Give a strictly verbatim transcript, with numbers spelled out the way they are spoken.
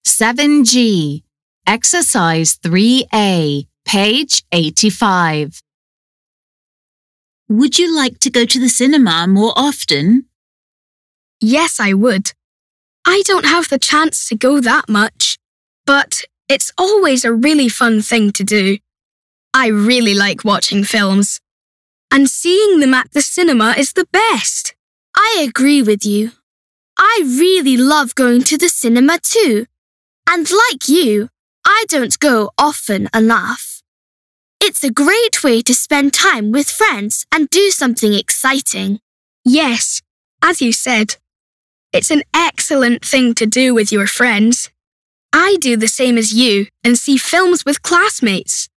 seven G, Exercise three A, page eighty-five. Would you like to go to the cinema more often? Yes, I would. I don't have the chance to go that much, but it's always a really fun thing to do. I really like watching films, and seeing them at the cinema is the best. I agree with you. I really love going to the cinema too. And like you, I don't go often enough. It's a great way to spend time with friends and do something exciting. Yes, as you said, it's an excellent thing to do with your friends. I do the same as you and see films with classmates.